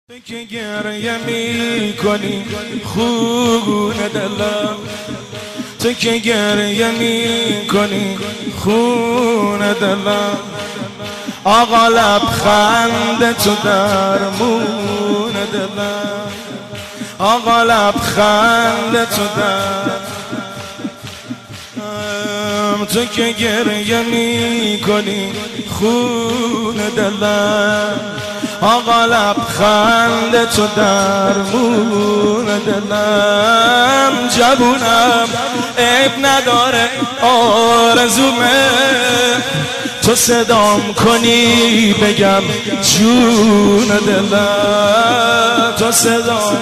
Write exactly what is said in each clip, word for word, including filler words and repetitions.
تو که گریه می کنی خون دلم، تو که گریه می کنی خون دلم، آقا لبخند تو درمون دلم، آقا لبخند تو در تو که گریه می کنی خون دلم، آقا لبخند تو درمون دلم، جوونم عیب نداره آرزومه تو صدام کنی بگم جون دلم، تو صدام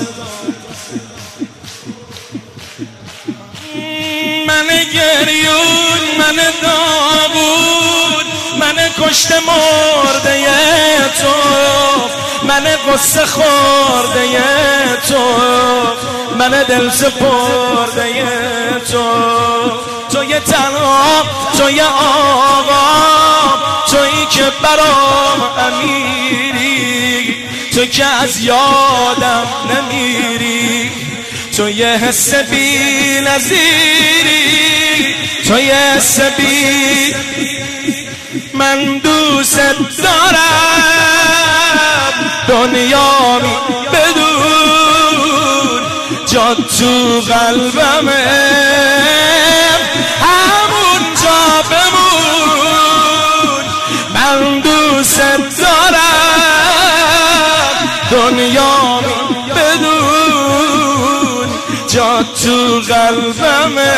من گریون، من داغون، من کشت مرده تو، من قصه خورده تو، من دل سپرده تو، تو یه تنها، تو یه آقا، تویی که برام امیری، تو که از یادم نمیری، تو یه حس بی نظیری، تو یه حس بی من دوست دارم، دنیا می بدون جا تو قلبمه، همون جا بمون، من دوست دارم، دنیا می بدون جا تو قلبمه،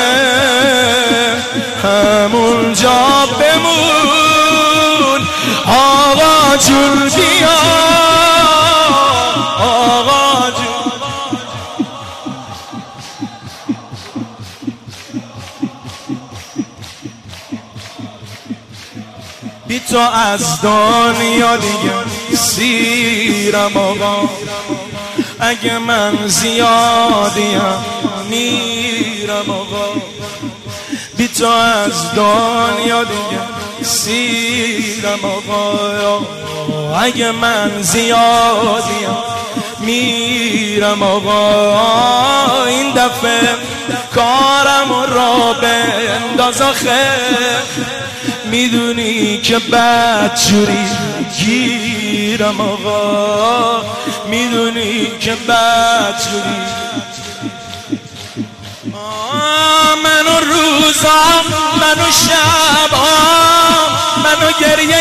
همون جا بمون، آقا جون بیا، آقا جون بی تو از دنیا دیگه سیرم آقا، اگه من زیادیم میرم آقا، بی تو از دنیا دیگه سیرم آقا، اگه من زیادیم میرم آقا، این دفعه کارم را بنداز آخه، میدونی که بدجوری گیرم آقا، میدونی که بدجوری منو روزام، منو شبام، منو گریه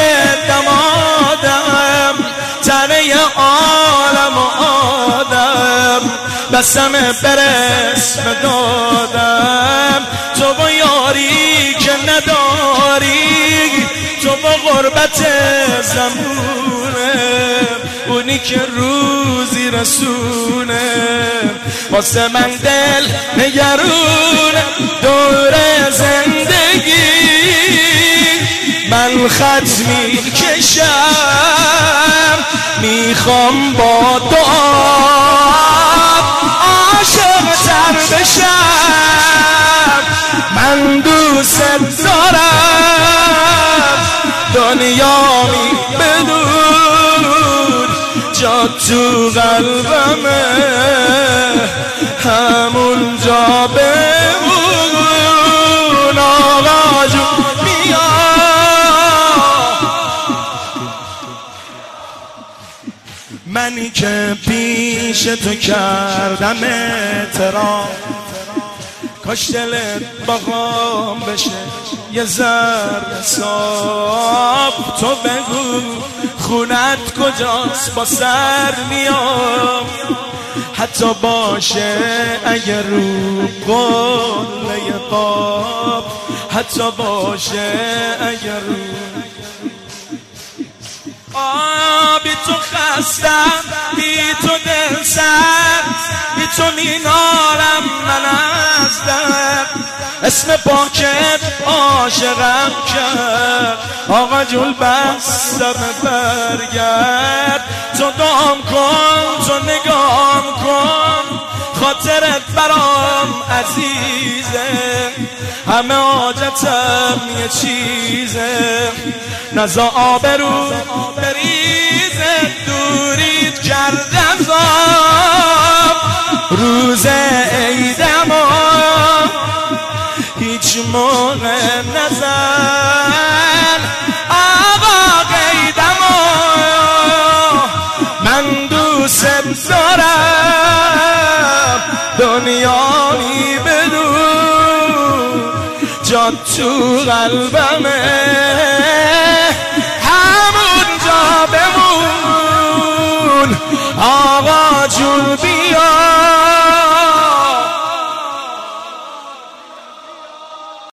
دمادم، تنه عالم و آدم، بسم برس بدادم، تو با یاری که نداری، تو با غربت زمونه، اونی که روزی رسونه، واسه من دل نگرونه دور زندگی، من خط میکشم میخوام با دعا عاشق تر بشم، من دوست دارم، دنیا می بدون جا تو قلبمه، همون جا بمون، آقا جون بیا، منی که پیش تو کردم اعتراف، کاش دلت باقام بشه یه ذره صاف، تو بگو خونت کجاست با سر میام، حتی باشه اگر رو قله قاب، حتی باشه اگر رو آه، بی تو خستم، بی تو دل سر، بی تو مینارم من از در، اسم پاکت عاشقم کرد، آقا جون بستم برگرد، تو دام کن، تو نگام کن، خاطرت برام عزیزه، همه حاجتم یه چیزه، نزا آبرو بریزه، دورید دنیایی بدون جات تو قلبمه